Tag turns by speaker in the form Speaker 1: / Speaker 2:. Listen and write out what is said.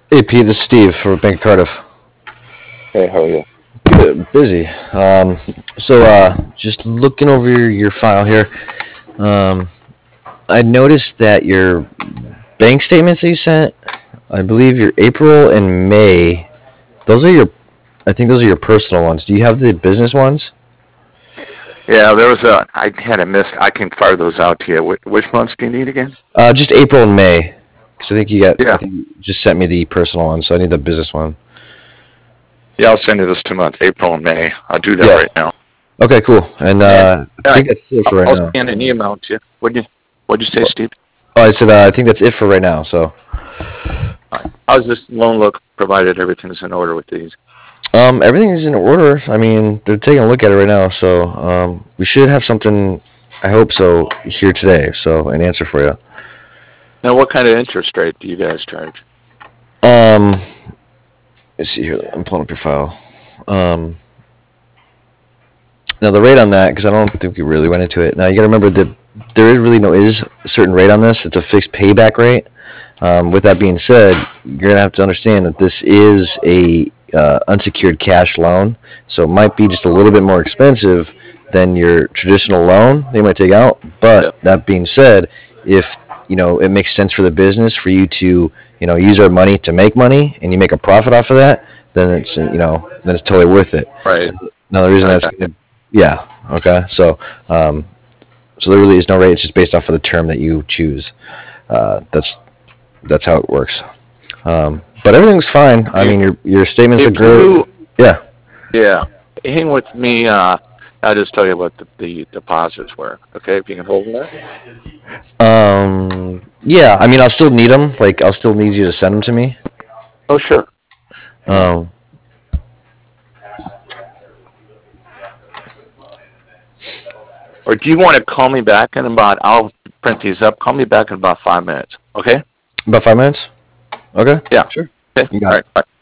Speaker 1: Hey Pete, this is Steve for Bank of Cardiff.
Speaker 2: Hey, how are you?
Speaker 1: Good, busy. Just looking over your file here, um, I noticed that your bank statements that you sent, I believe your April and May, those are your, I think those are your personal ones. Do you have the business ones?
Speaker 2: Yeah, I had a miss. I can fire those out to you. Which months do you need again?
Speaker 1: Just April and May, because I
Speaker 2: Yeah,
Speaker 1: think you just sent me the personal one, so I need the business one.
Speaker 2: yeah, I'll send you those 2 months, April and May. I'll do that
Speaker 1: Yeah.
Speaker 2: right now.
Speaker 1: Okay, cool. And
Speaker 2: And
Speaker 1: I
Speaker 2: I,
Speaker 1: think that's it for right
Speaker 2: I'll
Speaker 1: now.
Speaker 2: scan an email to you. What'd you say, Steve?
Speaker 1: Oh, I said I think that's it for right now. So.
Speaker 2: All right. How's this loan look, provided everything's in order with these?
Speaker 1: Everything is in order. I mean, they're taking a look at it right now, so we should have something. I hope so here today. So an answer for you.
Speaker 2: Now, what kind of interest rate do you guys charge?
Speaker 1: Um, let's see here. I'm pulling up your file. Um, Now the rate on that, because I don't think we really went into it. Now you got to remember that there really no is a certain rate on this. It's a fixed payback rate. With that being said, you're gonna have to understand that this is a unsecured cash loan, so it might be just a little bit more expensive than your traditional loan they might take out. But
Speaker 2: Yep.
Speaker 1: that being said, if it makes sense for the business for you to use our money to make money and you make a profit off of that, then it's totally worth it.
Speaker 2: Right.
Speaker 1: Now the reason
Speaker 2: I
Speaker 1: that's
Speaker 2: got you.
Speaker 1: yeah, okay, um, so there really is no rate. It's just based off of the term that you choose. That's how it works. But everything's fine. I mean, your statements are
Speaker 2: If
Speaker 1: great.
Speaker 2: you,
Speaker 1: Yeah.
Speaker 2: yeah, hang with me. I'll just tell you what the deposits were. Okay, if you can hold that.
Speaker 1: Yeah. I mean, I'll still need them. Like, I'll still need you to send them to me.
Speaker 2: Oh, sure. Hang on.
Speaker 1: Um,
Speaker 2: Or do you want to call me back in about, I'll print these up. Call me back in about 5 minutes. Okay?
Speaker 1: about 5 minutes. Okay.
Speaker 2: Yeah.
Speaker 1: Sure.
Speaker 2: Okay.
Speaker 1: You
Speaker 2: All
Speaker 1: got it.
Speaker 2: right. Bye.